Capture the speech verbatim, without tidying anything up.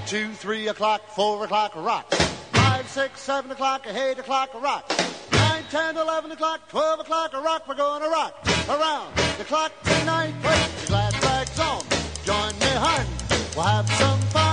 two, three o'clock, four o'clock, rock. Five, six, seven o'clock, eight o'clock, rock. Nine, ten, eleven o'clock, twelve o'clock, rock. We're going to rock around the clock tonight. Wait, the glad rags on. Join me, hun. We'll have some fun.